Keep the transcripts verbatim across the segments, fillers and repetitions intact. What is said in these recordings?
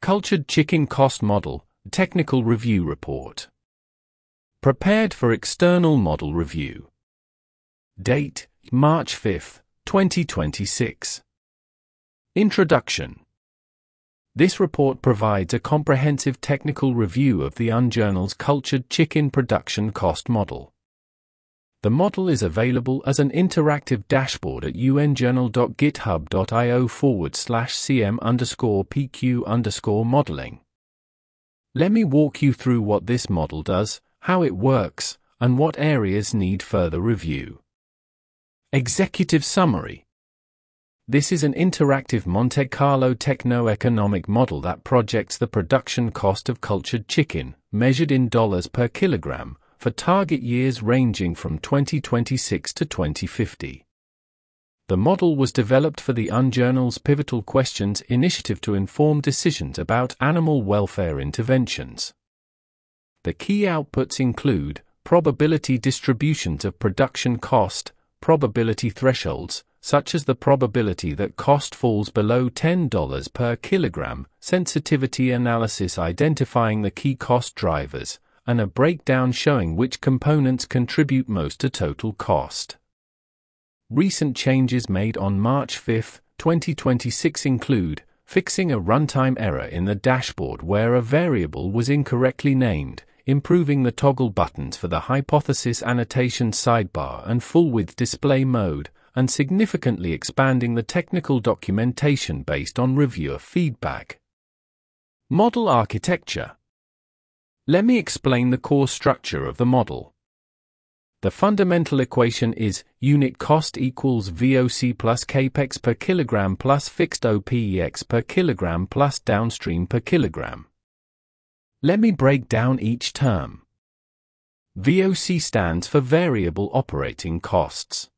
Cultured Chicken Cost Model, Technical Review Report. Prepared for external model review. Date, March fifth, twenty twenty-six. Introduction. This report provides a comprehensive technical review of the UNJournal's Cultured Chicken Production Cost Model. The model is available as an interactive dashboard at unjournal.github.io forward slash cm underscore pq underscore modeling. Let me walk you through what this model does, how it works, and what areas need further review. Executive Summary. This is an interactive Monte Carlo techno-economic model that projects the production cost of cultured chicken, measured in dollars per kilogram, for target years ranging from twenty twenty-six to twenty fifty. The model was developed for the UNJournal's Pivotal Questions initiative to inform decisions about animal welfare interventions. The key outputs include probability distributions of production cost, probability thresholds, such as the probability that cost falls below ten dollars per kilogram, sensitivity analysis identifying the key cost drivers, and a breakdown showing which components contribute most to total cost. Recent changes made on March fifth, twenty twenty-six include fixing a runtime error in the dashboard where a variable was incorrectly named, improving the toggle buttons for the hypothesis annotation sidebar and full-width display mode, and significantly expanding the technical documentation based on reviewer feedback. Model architecture. Let me explain the core structure of the model. The fundamental equation is unit cost equals V O C plus capex per kilogram plus fixed O P E X per kilogram plus downstream per kilogram. Let me break down each term. V O C stands for variable operating costs.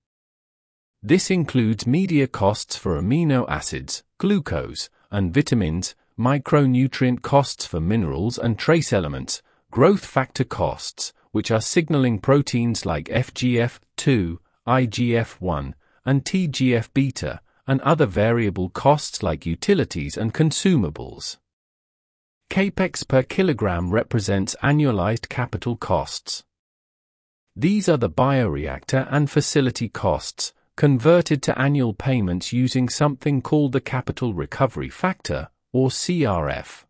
This includes media costs for amino acids, glucose, and vitamins, micronutrient costs for minerals and trace elements, growth factor costs, which are signaling proteins like F G F two, I G F one, and T G F beta, and other variable costs like utilities and consumables. Capex per kilogram represents annualized capital costs. These are the bioreactor and facility costs, converted to annual payments using something called the Capital Recovery Factor, or C R F.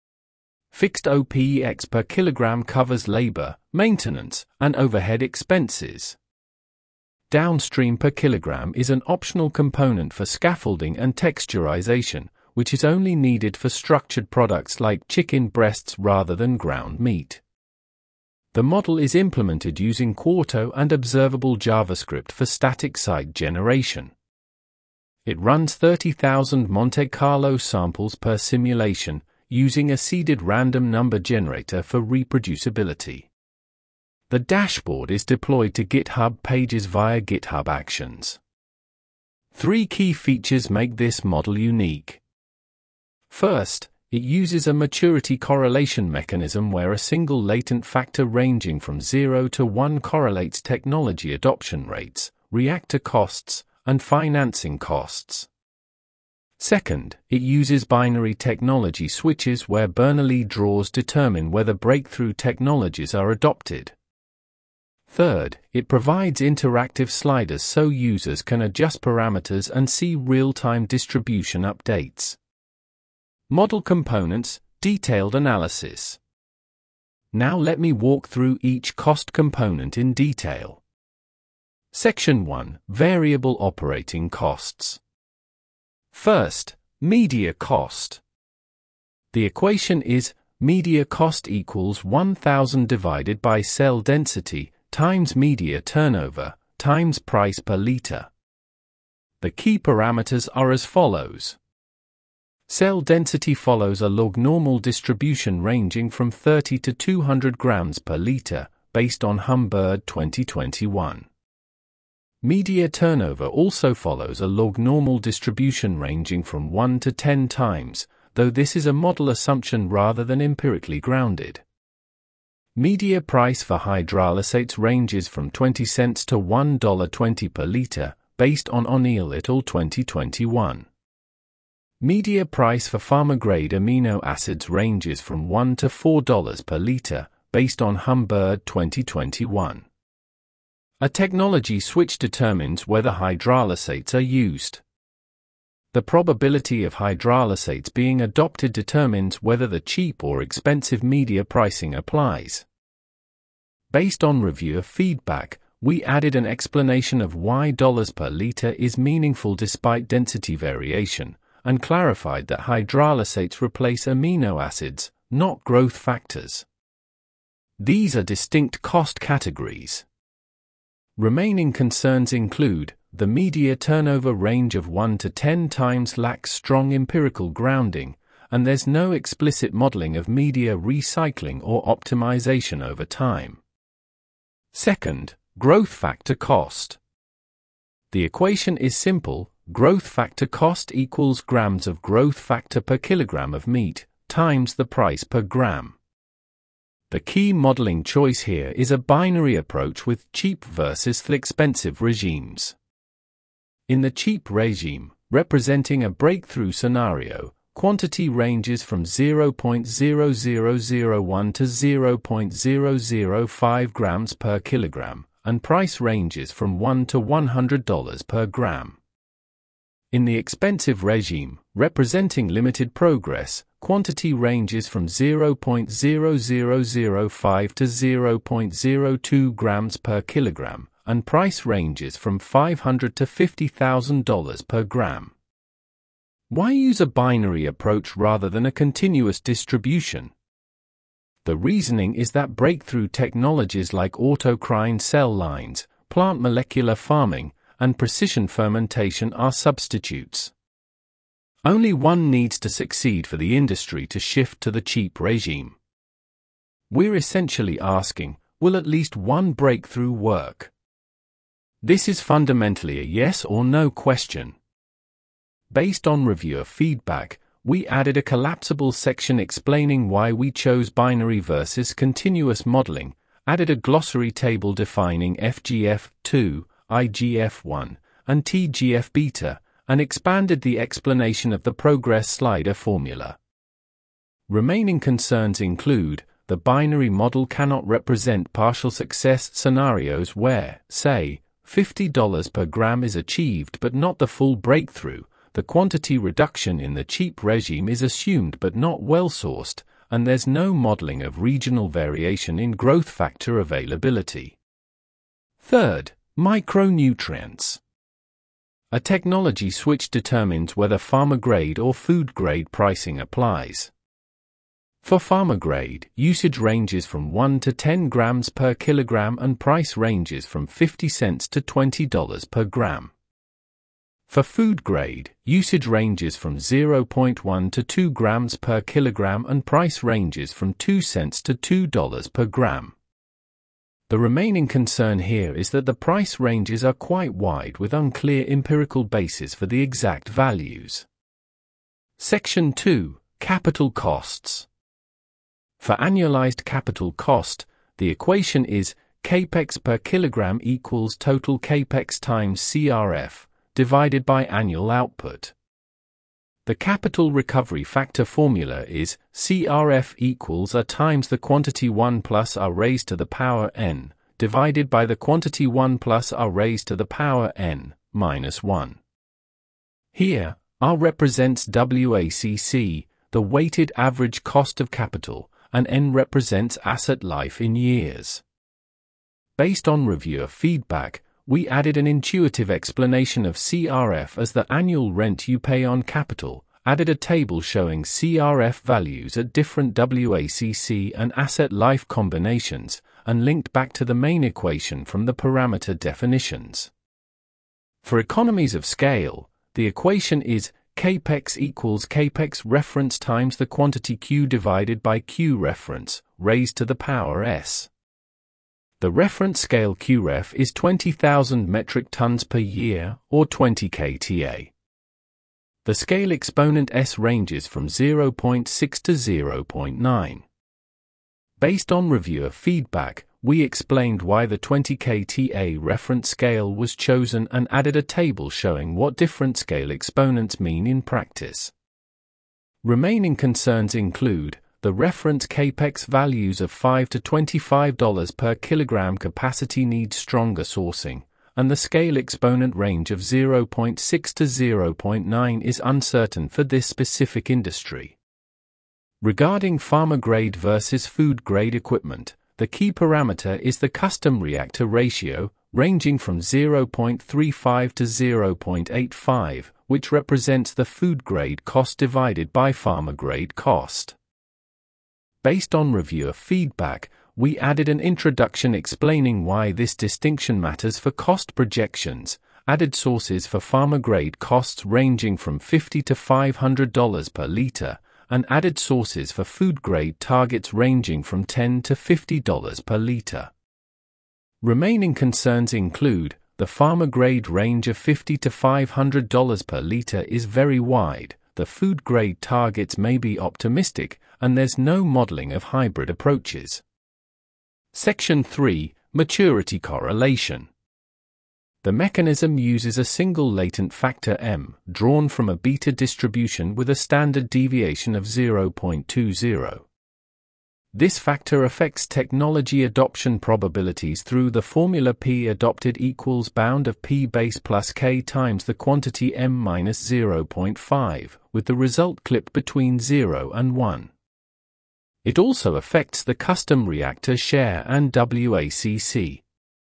Fixed O P E X per kilogram covers labor, maintenance, and overhead expenses. Downstream per kilogram is an optional component for scaffolding and texturization, which is only needed for structured products like chicken breasts rather than ground meat. The model is implemented using Quarto and observable JavaScript for static site generation. It runs thirty thousand Monte Carlo samples per simulation, using a seeded random number generator for reproducibility. The dashboard is deployed to GitHub pages via GitHub Actions. Three key features make this model unique. First, it uses a maturity correlation mechanism where a single latent factor ranging from zero to one correlates technology adoption rates, reactor costs, and financing costs. Second, it uses binary technology switches where Bernoulli draws determine whether breakthrough technologies are adopted. Third, it provides interactive sliders so users can adjust parameters and see real-time distribution updates. Model components, detailed analysis. Now let me walk through each cost component in detail. Section one. Variable operating costs. First, media cost. The equation is media cost equals one thousand divided by cell density times media turnover times price per liter. The key parameters are as follows. Cell density follows a log-normal distribution ranging from thirty to two hundred grams per liter, based on Humbird twenty twenty-one. Media turnover also follows a log-normal distribution ranging from one to ten times, though this is a model assumption rather than empirically grounded. Media price for hydrolysates ranges from twenty cents to one dollar twenty per liter, based on O'Neill et al. twenty twenty-one. Media price for pharma-grade amino acids ranges from one to four dollars per liter, based on Humbird twenty twenty-one. A technology switch determines whether hydrolysates are used. The probability of hydrolysates being adopted determines whether the cheap or expensive media pricing applies. Based on reviewer feedback, we added an explanation of why dollars per liter is meaningful despite density variation, and clarified that hydrolysates replace amino acids, not growth factors. These are distinct cost categories. Remaining concerns include, the media turnover range of one to ten times lacks strong empirical grounding, and there's no explicit modeling of media recycling or optimization over time. Second, growth factor cost. The equation is simple: growth factor cost equals grams of growth factor per kilogram of meat, times the price per gram. The key modeling choice here is a binary approach with cheap versus expensive regimes. In the cheap regime, representing a breakthrough scenario, quantity ranges from zero point zero zero zero one to zero point zero zero five grams per kilogram, and price ranges from one to one hundred dollars per gram. In the expensive regime, representing limited progress, quantity ranges from zero point zero zero zero five to zero point zero two grams per kilogram, and price ranges from five hundred dollars to fifty thousand dollars per gram. Why use a binary approach rather than a continuous distribution? The reasoning is that breakthrough technologies like autocrine cell lines, plant molecular farming, and precision fermentation are substitutes. Only one needs to succeed for the industry to shift to the cheap regime. We're essentially asking, will at least one breakthrough work? This is fundamentally a yes or no question. Based on reviewer feedback, we added a collapsible section explaining why we chose binary versus continuous modeling, added a glossary table defining F G F two, I G F one, and T G F beta, and expanded the explanation of the progress slider formula. Remaining concerns include, the binary model cannot represent partial success scenarios where, say, fifty dollars per gram is achieved but not the full breakthrough. The quantity reduction in the cheap regime is assumed but not well-sourced, and there's no modeling of regional variation in growth factor availability. Third, micronutrients. A technology switch determines whether pharma-grade or food-grade pricing applies. For pharma-grade, usage ranges from one to ten grams per kilogram and price ranges from fifty cents to twenty dollars per gram. For food grade, usage ranges from zero point one to two grams per kilogram and price ranges from two cents to two dollars per gram. The remaining concern here is that the price ranges are quite wide with unclear empirical basis for the exact values. Section two. Capital costs. For annualized capital cost, the equation is capex per kilogram equals total capex times C R F, divided by annual output. The capital recovery factor formula is C R F equals A times the quantity one plus R raised to the power n, divided by the quantity one plus R raised to the power n, minus one. Here, R represents W A C C, the weighted average cost of capital, and n represents asset life in years. Based on reviewer feedback, we added an intuitive explanation of C R F as the annual rent you pay on capital, added a table showing C R F values at different W A C C and asset life combinations, and linked back to the main equation from the parameter definitions. For economies of scale, the equation is capex equals capex reference times the quantity Q divided by Q reference, raised to the power S. The reference scale Q ref is twenty thousand metric tons per year, or twenty K T A. The scale exponent S ranges from zero point six to zero point nine. Based on reviewer feedback, we explained why the twenty K T A reference scale was chosen and added a table showing what different scale exponents mean in practice. Remaining concerns include the reference capex values of five to twenty-five dollars per kilogram capacity needs stronger sourcing, and the scale exponent range of zero point six to zero point nine is uncertain for this specific industry. Regarding pharma-grade versus food-grade equipment, the key parameter is the custom reactor ratio, ranging from zero point three five to zero point eight five, which represents the food-grade cost divided by pharma-grade cost. Based on reviewer feedback, we added an introduction explaining why this distinction matters for cost projections, added sources for pharma-grade costs ranging from fifty to five hundred dollars per liter, and added sources for food-grade targets ranging from ten to fifty dollars per liter. Remaining concerns include the pharma-grade range of fifty to five hundred dollars per liter is very wide, the food-grade targets may be optimistic, and there's no modeling of hybrid approaches. Section three. Maturity Correlation. The mechanism uses a single latent factor M, drawn from a beta distribution with a standard deviation of zero point two zero. This factor affects technology adoption probabilities through the formula P adopted equals bound of P base plus K times the quantity M minus zero point five, with the result clipped between zero and one. It also affects the custom reactor share and W A C C.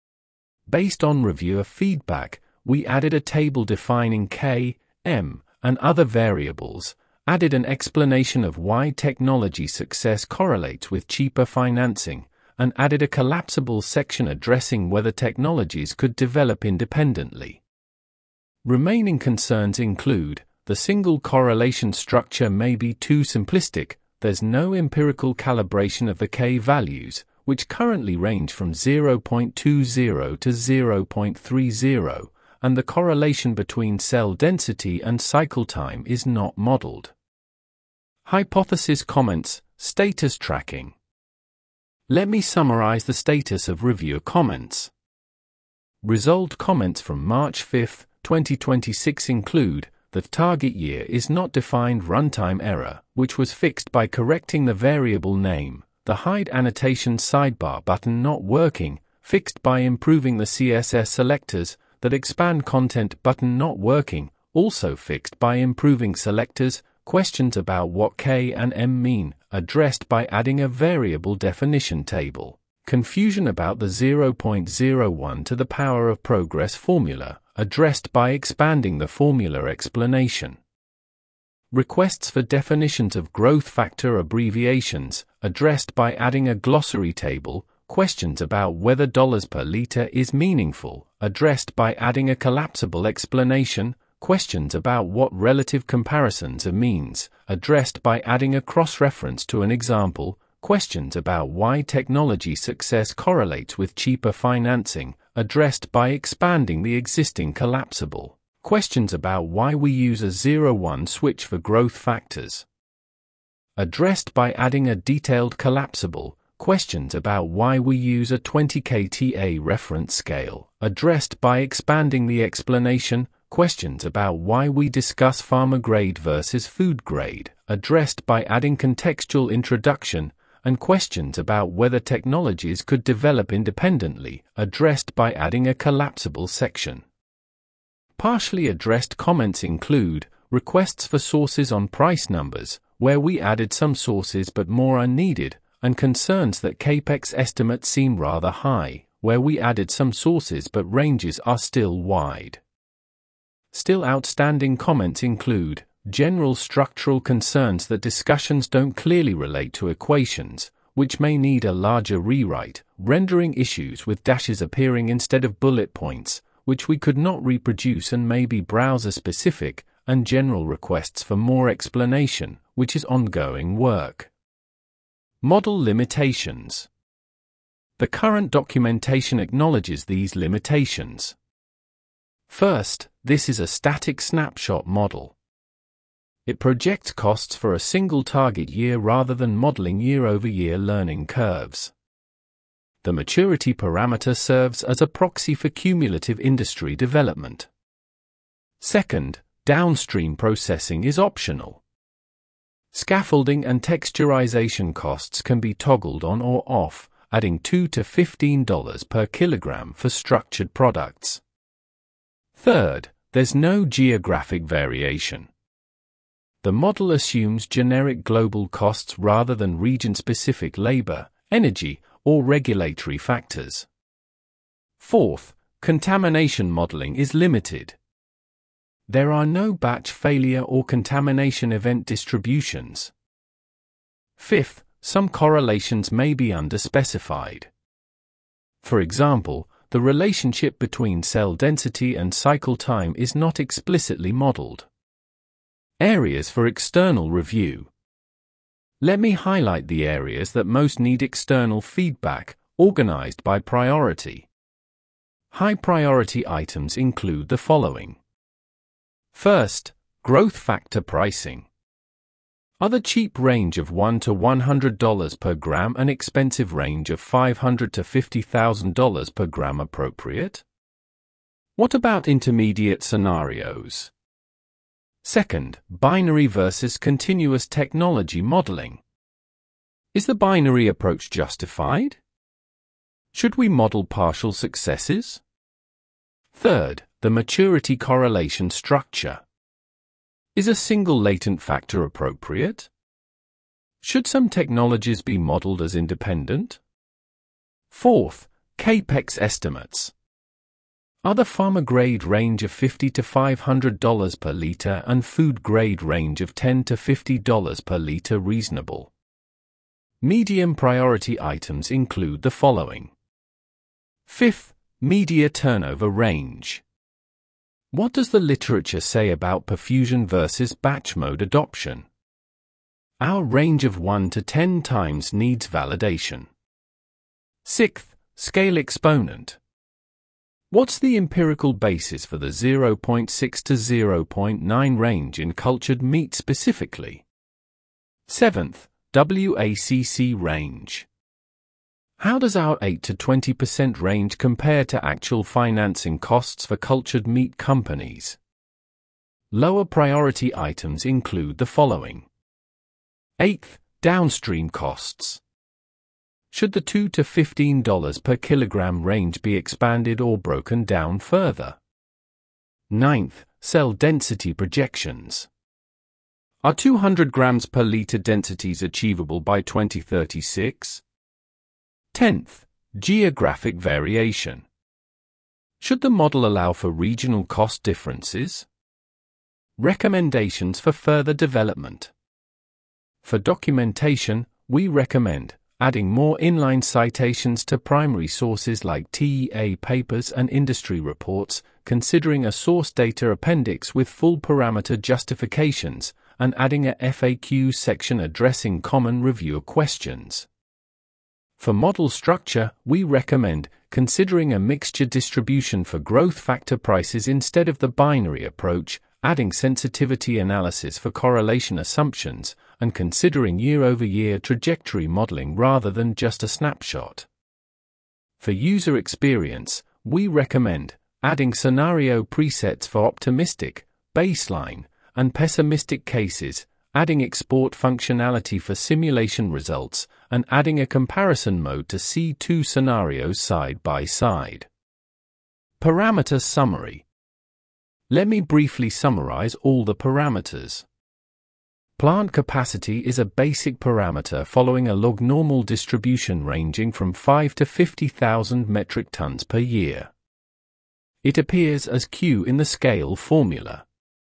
Based on reviewer feedback, we added a table defining K, M, and other variables, added an explanation of why technology success correlates with cheaper financing, and added a collapsible section addressing whether technologies could develop independently. Remaining concerns include the single correlation structure may be too simplistic, there's no empirical calibration of the K values, which currently range from zero point two zero to zero point three zero, and the correlation between cell density and cycle time is not modeled. Hypothesis comments, status tracking. Let me summarize the status of reviewer comments. Resolved comments from March fifth, twenty twenty-six include: the target year is not defined runtime error, which was fixed by correcting the variable name, the hide annotation sidebar button not working, fixed by improving the C S S selectors, that expand content button not working, also fixed by improving selectors, questions about what K and M mean, addressed by adding a variable definition table, confusion about the zero point zero one to the power of progress formula, addressed by expanding the formula explanation. Requests for definitions of growth factor abbreviations, addressed by adding a glossary table, questions about whether dollars per liter is meaningful, addressed by adding a collapsible explanation, questions about what relative comparisons are means, addressed by adding a cross-reference to an example, questions about why technology success correlates with cheaper financing, addressed by expanding the existing collapsible, questions about why we use a zero one switch for growth factors, addressed by adding a detailed collapsible, questions about why we use a twenty K T A reference scale, addressed by expanding the explanation, questions about why we discuss pharma grade versus food grade, addressed by adding contextual introduction, and questions about whether technologies could develop independently, addressed by adding a collapsible section. Partially addressed comments include requests for sources on price numbers, where we added some sources but more are needed, and concerns that capex estimates seem rather high, where we added some sources but ranges are still wide. Still outstanding comments include general structural concerns that discussions don't clearly relate to equations, which may need a larger rewrite, rendering issues with dashes appearing instead of bullet points, which we could not reproduce and may be browser-specific, and general requests for more explanation, which is ongoing work. Model limitations. The current documentation acknowledges these limitations. First, this is a static snapshot model. It projects costs for a single target year rather than modeling year-over-year learning curves. The maturity parameter serves as a proxy for cumulative industry development. Second, downstream processing is optional. Scaffolding and texturization costs can be toggled on or off, adding two to fifteen dollars per kilogram for structured products. Third, there's no geographic variation. The model assumes generic global costs rather than region-specific labor, energy, or regulatory factors. Fourth, contamination modeling is limited. There are no batch failure or contamination event distributions. Fifth, some correlations may be underspecified. For example, the relationship between cell density and cycle time is not explicitly modeled. Areas for external review. Let me highlight the areas that most need external feedback, organized by priority. High-priority items include the following. First, growth factor pricing. Are the cheap range of one to one hundred dollars per gram and expensive range of five hundred to fifty thousand dollars per gram appropriate? What about intermediate scenarios? Second, binary versus continuous technology modeling. Is the binary approach justified? Should we model partial successes? Third, the maturity correlation structure. Is a single latent factor appropriate? Should some technologies be modeled as independent? Fourth, CAPEX estimates. Are the pharma-grade range of fifty to five hundred dollars per liter and food-grade range of ten to fifty dollars per liter reasonable? Medium priority items include the following. Fifth, media turnover range. What does the literature say about perfusion versus batch mode adoption? Our range of one to ten times needs validation. Sixth, scale exponent. What's the empirical basis for the zero point six to zero point nine range in cultured meat specifically? Seventh, W A C C range. How does our eight to twenty percent range compare to actual financing costs for cultured meat companies? Lower priority items include the following. Eighth, downstream costs. Should the two to fifteen dollars per kilogram range be expanded or broken down further? Ninth, cell density projections. Are two hundred grams per liter densities achievable by twenty thirty-six? Tenth, geographic variation. Should the model allow for regional cost differences? Recommendations for further development. For documentation, we recommend adding more inline citations to primary sources like T E A papers and industry reports, considering a source data appendix with full parameter justifications, and adding a F A Q section addressing common reviewer questions. For model structure, we recommend considering a mixture distribution for growth factor prices instead of the binary approach, adding sensitivity analysis for correlation assumptions, and considering year-over-year trajectory modeling rather than just a snapshot. For user experience, we recommend adding scenario presets for optimistic, baseline, and pessimistic cases, adding export functionality for simulation results, and adding a comparison mode to see two scenarios side by side. Parameter summary. Let me briefly summarize all the parameters. Plant capacity is a basic parameter following a log-normal distribution ranging from five to fifty thousand metric tons per year. It appears as Q in the scale formula.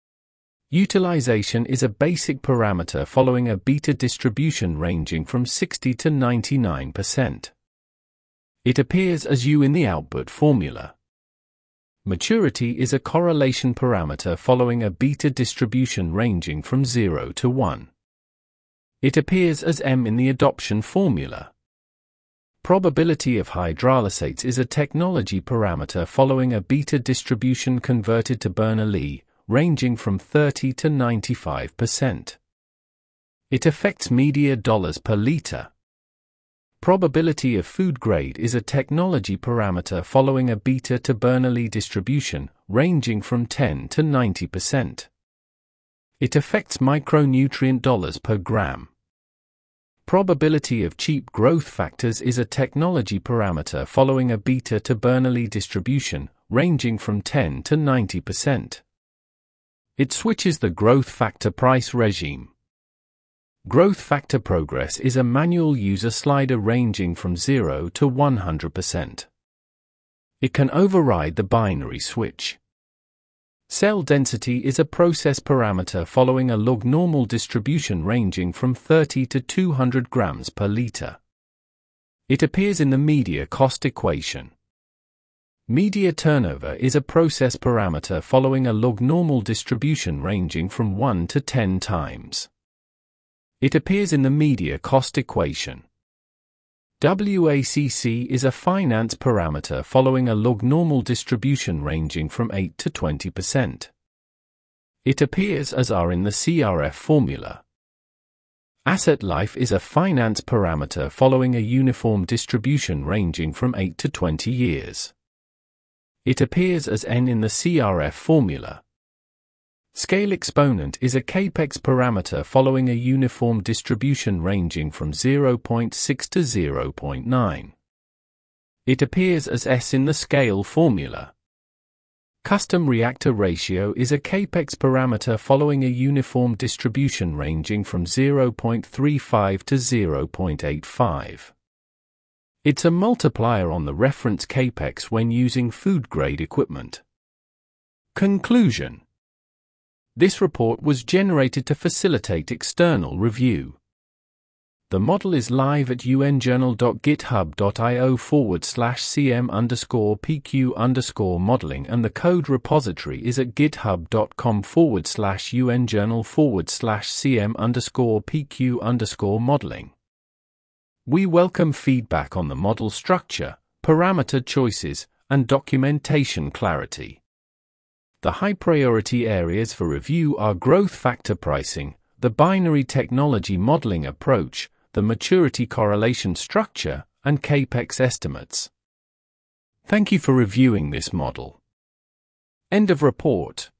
Utilization is a basic parameter following a beta distribution ranging from sixty to ninety-nine percent. It appears as U in the output formula. Maturity is a correlation parameter following a beta distribution ranging from zero to one. It appears as M in the adoption formula. Probability of hydrolysates is a technology parameter following a beta distribution converted to Bernoulli, ranging from thirty to ninety-five percent. It affects media dollars per liter. Probability of food grade is a technology parameter following a beta to Bernoulli distribution, ranging from ten to ninety percent. It affects micronutrient dollars per gram. Probability of cheap growth factors is a technology parameter following a beta to Bernoulli distribution, ranging from ten to ninety percent. It switches the growth factor price regime. Growth factor progress is a manual user slider ranging from zero to one hundred percent. It can override the binary switch. Cell density is a process parameter following a log-normal distribution ranging from thirty to two hundred grams per liter. It appears in the media cost equation. Media turnover is a process parameter following a log-normal distribution ranging from one to ten times. It appears in the media cost equation. W A C C is a finance parameter following a log-normal distribution ranging from eight to twenty percent. It appears as R in the C R F formula. Asset life is a finance parameter following a uniform distribution ranging from eight to twenty years. It appears as N in the C R F formula. Scale exponent is a CAPEX parameter following a uniform distribution ranging from zero point six to zero point nine. It appears as S in the scale formula. Custom reactor ratio is a CAPEX parameter following a uniform distribution ranging from zero point three five to zero point eight five. It's a multiplier on the reference CAPEX when using food-grade equipment. Conclusion. This report was generated to facilitate external review. The model is live at unjournal.github.io forward slash cm underscore pq underscore modeling and the code repository is at github.com forward slash unjournal forward slash cm underscore pq underscore modeling. We welcome feedback on the model structure, parameter choices, and documentation clarity. The high-priority areas for review are growth factor pricing, the binary technology modeling approach, the maturity correlation structure, and CAPEX estimates. Thank you for reviewing this model. End of report.